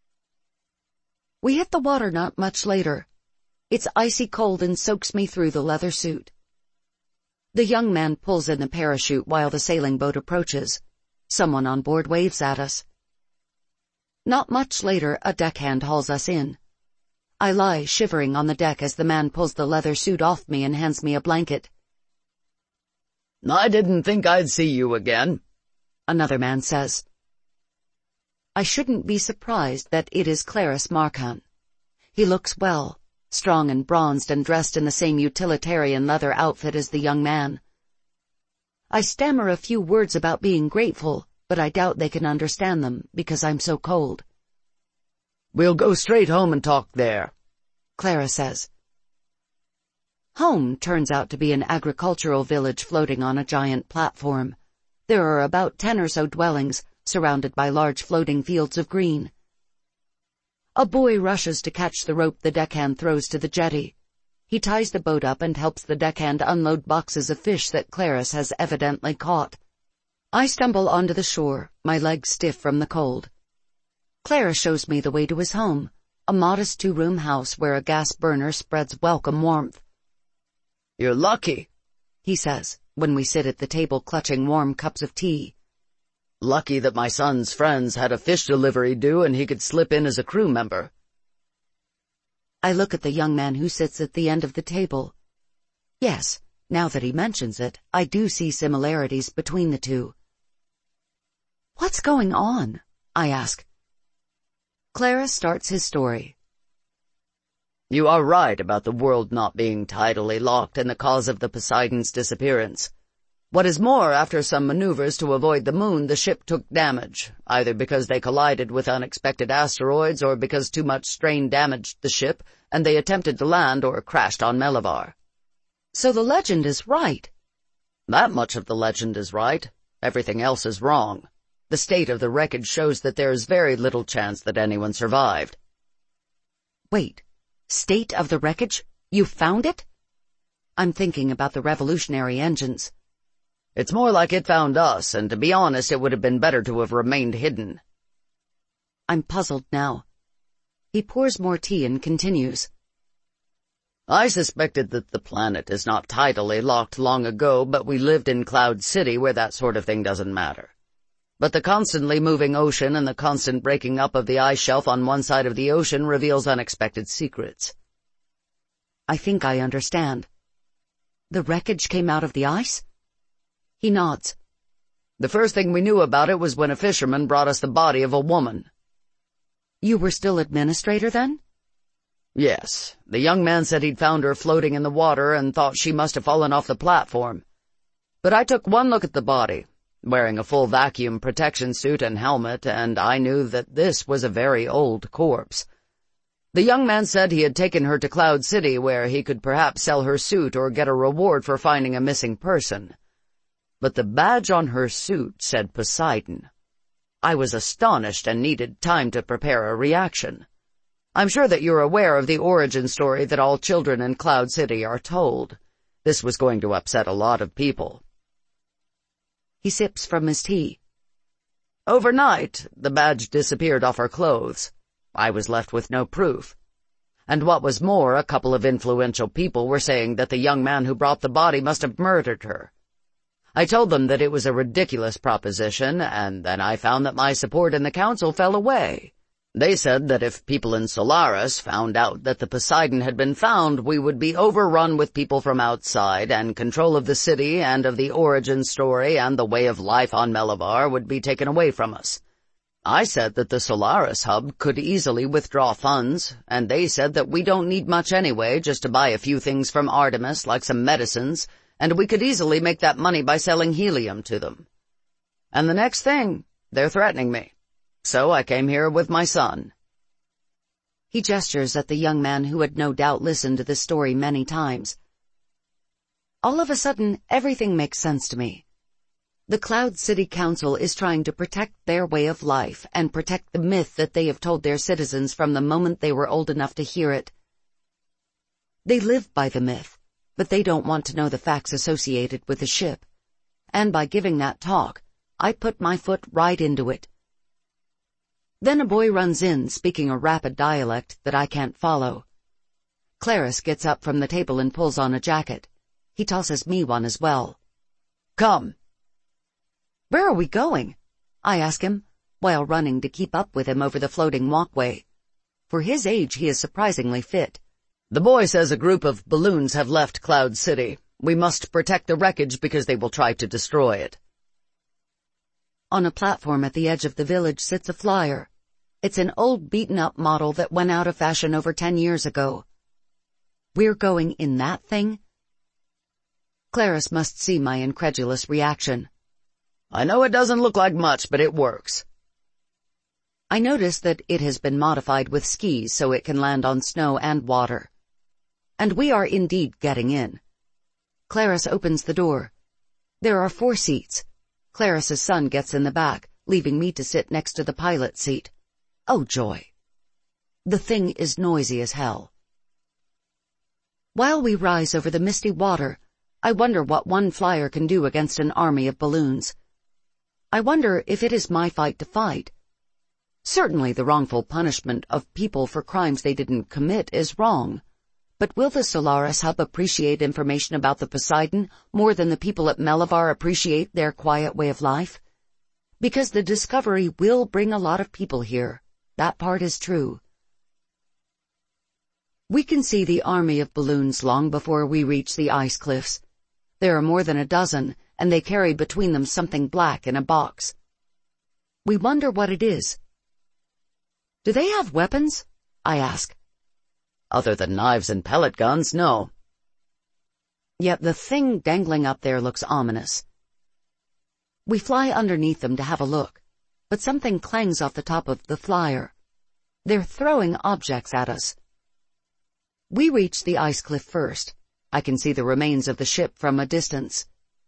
We hit the water not much later. It's icy cold and soaks me through the leather suit. The young man pulls in the parachute while the sailing boat approaches. Someone on board waves at us. Not much later, a deckhand hauls us in. I lie shivering on the deck as the man pulls the leather suit off me and hands me a blanket. "I didn't think I'd see you again," another man says. I shouldn't be surprised that it is Clarice Marquand. He looks well, strong and bronzed and dressed in the same utilitarian leather outfit as the young man. I stammer a few words about being grateful, but I doubt they can understand them because I'm so cold. "We'll go straight home and talk there," Clara says. Home turns out to be an agricultural village floating on a giant platform. There are about ten or so dwellings, surrounded by large floating fields of green. A boy rushes to catch the rope the deckhand throws to the jetty. He ties the boat up and helps the deckhand unload boxes of fish that Clarice has evidently caught. I stumble onto the shore, my legs stiff from the cold. Clara shows me the way to his home, a modest two-room house where a gas burner spreads welcome warmth. "You're lucky," he says, when we sit at the table clutching warm cups of tea. "Lucky that my son's friends had a fish delivery due and he could slip in as a crew member." I look at the young man who sits at the end of the table. Yes, now that he mentions it, I do see similarities between the two. "What's going on?" I ask. Clara starts his story. "You are right about the world not being tidally locked and the cause of the Poseidon's disappearance. What is more, after some maneuvers to avoid the moon, the ship took damage, either because they collided with unexpected asteroids or because too much strain damaged the ship and they attempted to land or crashed on Melivar." "So the legend is right." "That much of the legend is right. Everything else is wrong. The state of the wreckage shows that there is very little chance that anyone survived." "Wait, state of the wreckage? You found it?" I'm thinking about the revolutionary engines. "It's more like it found us, and to be honest, it would have been better to have remained hidden." I'm puzzled now. He pours more tea and continues. "I suspected that the planet is not tidally locked long ago, but we lived in Cloud City where that sort of thing doesn't matter. But the constantly moving ocean and the constant breaking up of the ice shelf on one side of the ocean reveals unexpected secrets." I think I understand. The wreckage came out of the ice? He nods. "The first thing we knew about it was when a fisherman brought us the body of a woman." "You were still administrator then?" "Yes. The young man said he'd found her floating in the water and thought she must have fallen off the platform. But I took one look at the body, wearing a full vacuum protection suit and helmet, and I knew that this was a very old corpse. The young man said he had taken her to Cloud City where he could perhaps sell her suit or get a reward for finding a missing person. But the badge on her suit said Poseidon. I was astonished and needed time to prepare a reaction. I'm sure that you're aware of the origin story that all children in Cloud City are told. This was going to upset a lot of people." He sips from his tea. "Overnight, the badge disappeared off her clothes. I was left with no proof. And what was more, a couple of influential people were saying that the young man who brought the body must have murdered her. I told them that it was a ridiculous proposition, and then I found that my support in the council fell away. They said that if people in Solaris found out that the Poseidon had been found, we would be overrun with people from outside, and control of the city and of the origin story and the way of life on Melivar would be taken away from us. I said that the Solaris hub could easily withdraw funds, and they said that we don't need much anyway, just to buy a few things from Artemis, like some medicines, and we could easily make that money by selling helium to them. And the next thing, they're threatening me. So I came here with my son. He gestures at the young man who had no doubt listened to this story many times. All of a sudden, everything makes sense to me. The Cloud City Council is trying to protect their way of life and protect the myth that they have told their citizens from the moment they were old enough to hear it. They live by the myth, but they don't want to know the facts associated with the ship. And by giving that talk, I put my foot right into it. Then a boy runs in, speaking a rapid dialect that I can't follow. Clarus gets up from the table and pulls on a jacket. He tosses me one as well. Come. Where are we going? I ask him, while running to keep up with him over the floating walkway. For his age, he is surprisingly fit. The boy says a group of balloons have left Cloud City. We must protect the wreckage because they will try to destroy it. On a platform at the edge of the village sits a flyer. It's an old beaten-up model that went out of fashion over ten years ago. We're going in that thing? Clarus must see my incredulous reaction. I know it doesn't look like much, but it works. I notice that it has been modified with skis so it can land on snow and water. And we are indeed getting in. Clarus opens the door. There are four seats. Clarus's son gets in the back, leaving me to sit next to the pilot seat. Oh, joy. The thing is noisy as hell. While we rise over the misty water, I wonder what one flyer can do against an army of balloons. I wonder if it is my fight to fight. Certainly the wrongful punishment of people for crimes they didn't commit is wrong. But will the Solaris Hub appreciate information about the Poseidon more than the people at Melivar appreciate their quiet way of life? Because the discovery will bring a lot of people here. That part is true. We can see the army of balloons long before we reach the ice cliffs. There are more than a dozen, and they carry between them something black in a box. We wonder what it is. Do they have weapons? I ask. Other than knives and pellet guns, no. Yet the thing dangling up there looks ominous. We fly underneath them to have a look, but something clangs off the top of the flyer. They're throwing objects at us. We reach the ice cliff first. I can see the remains of the ship from a distance.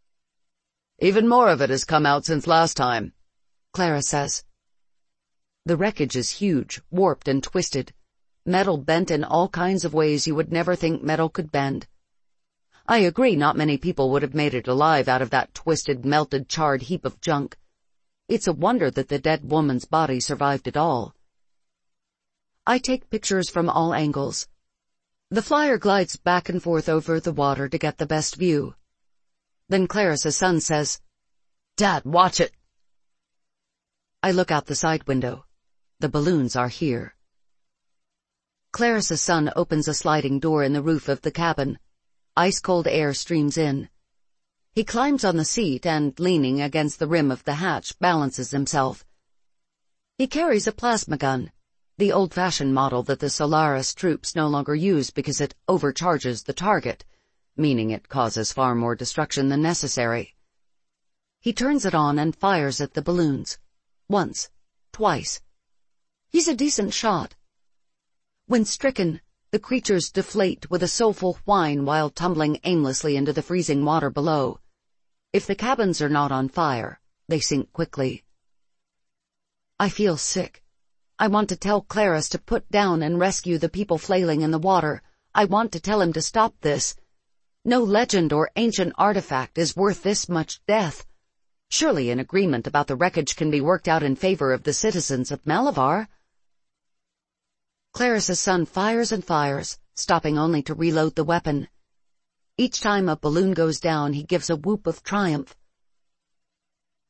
Even more of it has come out since last time, Clara says. The wreckage is huge, warped and twisted. Metal bent in all kinds of ways you would never think metal could bend. I agree not many people would have made it alive out of that twisted, melted, charred heap of junk. It's a wonder that the dead woman's body survived it all. I take pictures from all angles. The flyer glides back and forth over the water to get the best view. Then Clarus's son says, Dad, watch it. I look out the side window. The balloons are here. Clarus's son opens a sliding door in the roof of the cabin. Ice-cold air streams in. He climbs on the seat and, leaning against the rim of the hatch, balances himself. He carries a plasma gun, the old-fashioned model that the Solaris troops no longer use because it overcharges the target, meaning it causes far more destruction than necessary. He turns it on and fires at the balloons. Once. Twice. He's a decent shot. When stricken, the creatures deflate with a soulful whine while tumbling aimlessly into the freezing water below. If the cabins are not on fire, they sink quickly. I feel sick. I want to tell Clarus to put down and rescue the people flailing in the water. I want to tell him to stop this. No legend or ancient artifact is worth this much death. Surely an agreement about the wreckage can be worked out in favor of the citizens of Melivar. Clarus's son fires and fires, stopping only to reload the weapon. Each time a balloon goes down, he gives a whoop of triumph,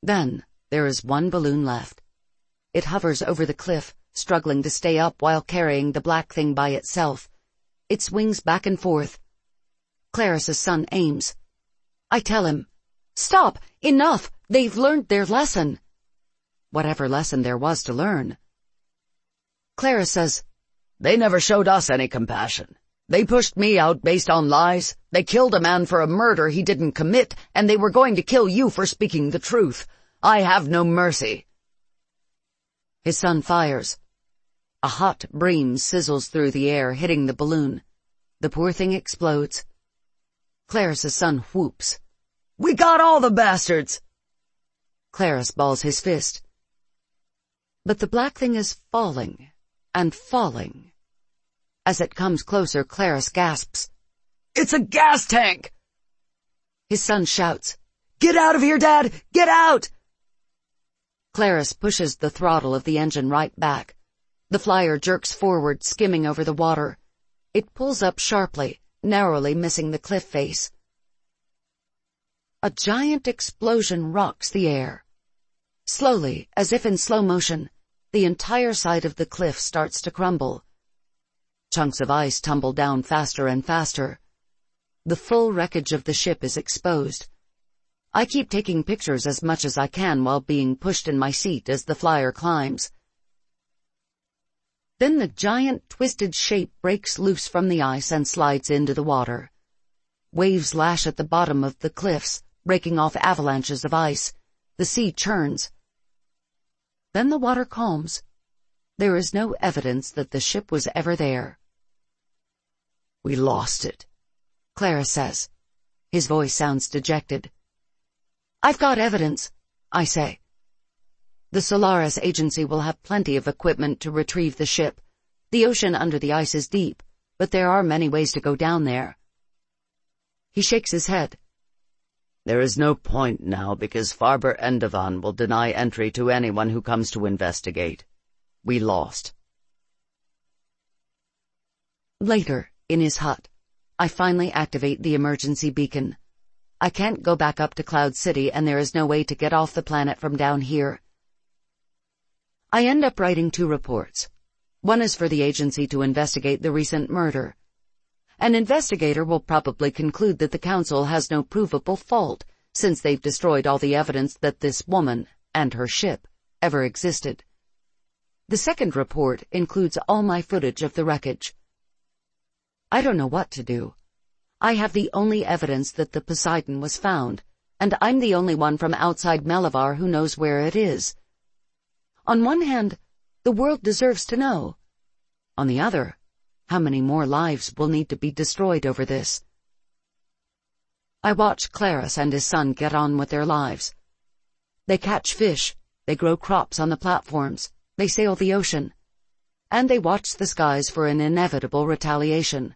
Then there is one balloon left. It hovers over the cliff, struggling to stay up while carrying the black thing by itself. It swings back and forth. Clarice's son aims. I tell him, "Stop! Enough! They've learned their lesson." Whatever lesson there was to learn. Clarice says, "They never showed us any compassion. They pushed me out based on lies. They killed a man for a murder he didn't commit, and they were going to kill you for speaking the truth. I have no mercy." His son fires. A hot bream sizzles through the air, hitting the balloon. The poor thing explodes. Clarice's son whoops. "We got all the bastards!" Clarice balls his fist. But the black thing is falling and falling. As it comes closer, Clarice gasps. "It's a gas tank!" His son shouts, "Get out of here, Dad! Get out!" Clarice pushes the throttle of the engine right back. The flyer jerks forward, skimming over the water. It pulls up sharply, narrowly missing the cliff face. A giant explosion rocks the air. Slowly, as if in slow motion, the entire side of the cliff starts to crumble. Chunks of ice tumble down faster and faster. The full wreckage of the ship is exposed. I keep taking pictures as much as I can while being pushed in my seat as the flyer climbs. Then the giant twisted shape breaks loose from the ice and slides into the water. Waves lash at the bottom of the cliffs, breaking off avalanches of ice. The sea churns. Then the water calms. There is no evidence that the ship was ever there. "We lost it," Clarice says. His voice sounds dejected. "I've got evidence," I say. The Solaris Agency will have plenty of equipment to retrieve the ship. The ocean under the ice is deep, but there are many ways to go down there. He shakes his head. "There is no point now because Farber Endovan will deny entry to anyone who comes to investigate. We lost." Later, in his hut, I finally activate the emergency beacon. I can't go back up to Cloud City, and there is no way to get off the planet from down here. I end up writing two reports. One is for the agency to investigate the recent murder. An investigator will probably conclude that the Council has no provable fault, since they've destroyed all the evidence that this woman, and her ship, ever existed. The second report includes all my footage of the wreckage. I don't know what to do. I have the only evidence that the Poseidon was found, and I'm the only one from outside Melivar who knows where it is. On one hand, the world deserves to know. On the other, how many more lives will need to be destroyed over this? I watch Clarice and his son get on with their lives. They catch fish, they grow crops on the platforms, they sail the ocean, and they watch the skies for an inevitable retaliation.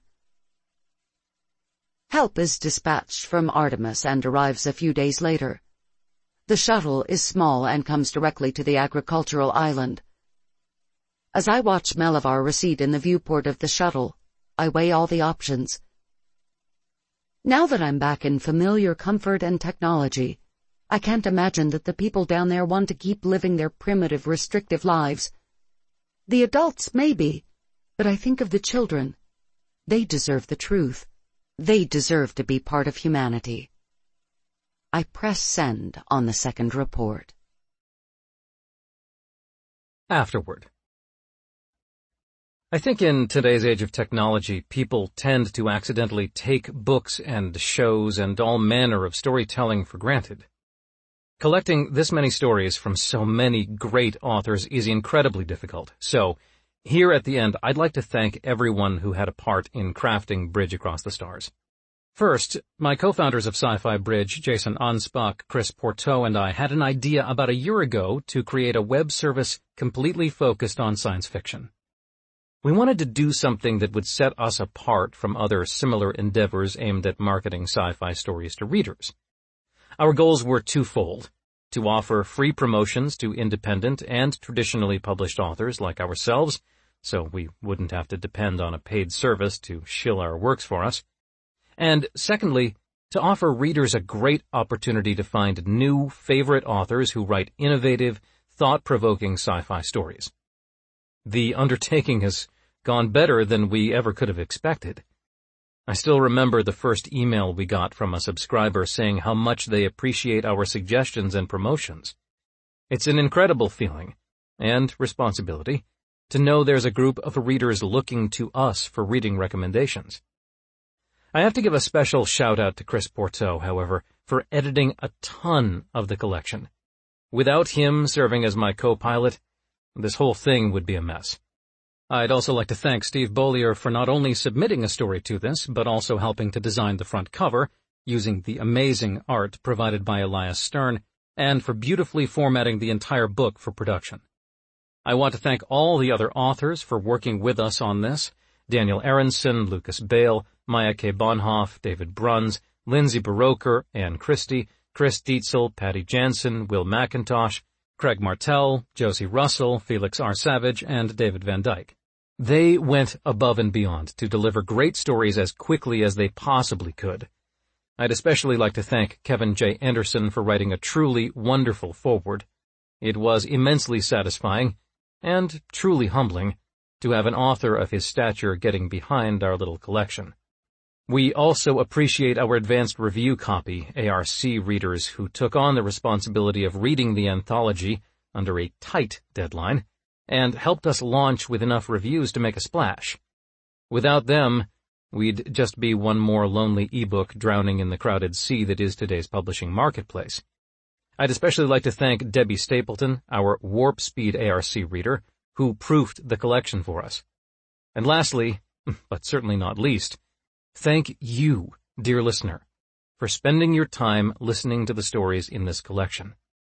Help is dispatched from Artemis and arrives a few days later. The shuttle is small and comes directly to the agricultural island. As I watch Melivar recede in the viewport of the shuttle, I weigh all the options. Now that I'm back in familiar comfort and technology, I can't imagine that the people down there want to keep living their primitive, restrictive lives. The adults, maybe, but I think of the children. They deserve the truth. They deserve to be part of humanity. I press send on the second report. Afterward. I think in today's age of technology, people tend to accidentally take books and shows and all manner of storytelling for granted. Collecting this many stories from so many great authors is incredibly difficult, so here at the end, I'd like to thank everyone who had a part in crafting Bridge Across the Stars. First, my co-founders of Sci-Fi Bridge, Jason Anspach, Chris Porteau, and I had an idea about a year ago to create a web service completely focused on science fiction. We wanted to do something that would set us apart from other similar endeavors aimed at marketing sci-fi stories to readers. Our goals were twofold: to offer free promotions to independent and traditionally published authors like ourselves, so we wouldn't have to depend on a paid service to shill our works for us. And secondly, to offer readers a great opportunity to find new, favorite authors who write innovative, thought-provoking sci-fi stories. The undertaking has gone better than we ever could have expected. I still remember the first email we got from a subscriber saying how much they appreciate our suggestions and promotions. It's an incredible feeling, and responsibility, to know there's a group of readers looking to us for reading recommendations. I have to give a special shout-out to Chris Pourteau, however, for editing a ton of the collection. Without him serving as my co-pilot, this whole thing would be a mess. I'd also like to thank Steve Bollier for not only submitting a story to this, but also helping to design the front cover, using the amazing art provided by Elias Stern, and for beautifully formatting the entire book for production. I want to thank all the other authors for working with us on this: Daniel Aronson, Lucas Bale, Maya K. Bonhoff, David Bruns, Lindsay Baroker, Ann Christie, Chris Dietzel, Patty Jansen, Will McIntosh, Craig Martell, Josie Russell, Felix R. Savage, and David Van Dyke. They went above and beyond to deliver great stories as quickly as they possibly could. I'd especially like to thank Kevin J. Anderson for writing a truly wonderful foreword. It was immensely satisfying, and truly humbling, to have an author of his stature getting behind our little collection. We also appreciate our advanced review copy, A R C readers who took on the responsibility of reading the anthology under a tight deadline, and helped us launch with enough reviews to make a splash. Without them, we'd just be one more lonely ebook drowning in the crowded sea that is today's publishing marketplace. I'd especially like to thank Debbie Stapleton, our Warp Speed A R C reader, who proofed the collection for us. And lastly, but certainly not least, thank you, dear listener, for spending your time listening to the stories in this collection.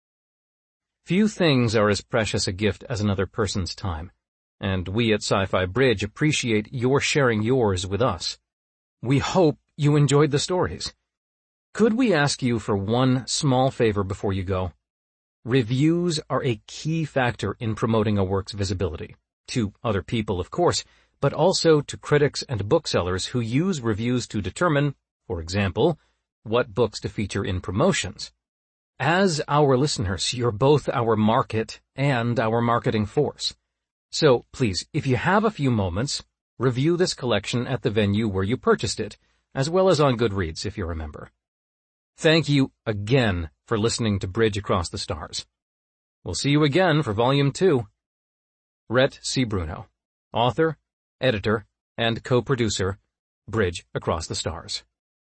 Few things are as precious a gift as another person's time, and we at Sci-Fi Bridge appreciate your sharing yours with us. We hope you enjoyed the stories. Could we ask you for one small favor before you go? Reviews are a key factor in promoting a work's visibility, to other people, of course, but also to critics and booksellers who use reviews to determine, for example, what books to feature in promotions. As our listeners, you're both our market and our marketing force. So please, if you have a few moments, review this collection at the venue where you purchased it, as well as on Goodreads if you remember. Thank you again for listening to Bridge Across the Stars. We'll see you again for Volume two. Rhett C. Bruno, author, editor, and co-producer, Bridge Across the Stars.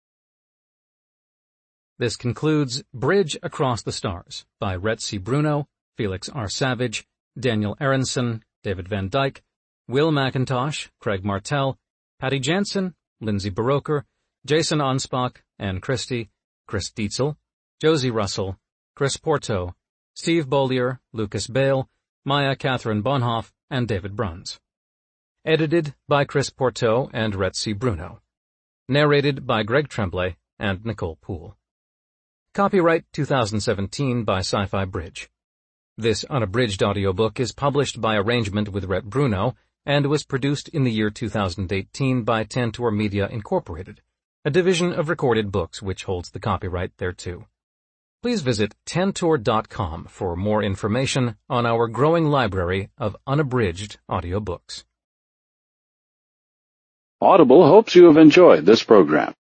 This concludes Bridge Across the Stars by Rhett C. Bruno, Felix R. Savage, Daniel Aronson, David Van Dyke, Will McIntosh, Craig Martell, Patty Jansen, Lindsay Baroker, Jason Onspach, Ann Christie, Chris Dietzel, Josie Russell, Chris Pourteau, Steve Bollier, Lucas Bale, Maya Catherine Bonhoff, and David Bruns. Edited by Chris Pourteau and Rhett C. Bruno. Narrated by Greg Tremblay and Nicole Poole. Copyright twenty seventeen by Sci-Fi Bridge. This unabridged audiobook is published by arrangement with Rhett Bruno and was produced in the year two thousand eighteen by Tantor Media Incorporated, a division of Recorded Books which holds the copyright thereto. Please visit tantor dot com for more information on our growing library of unabridged audiobooks. Audible hopes you have enjoyed this program.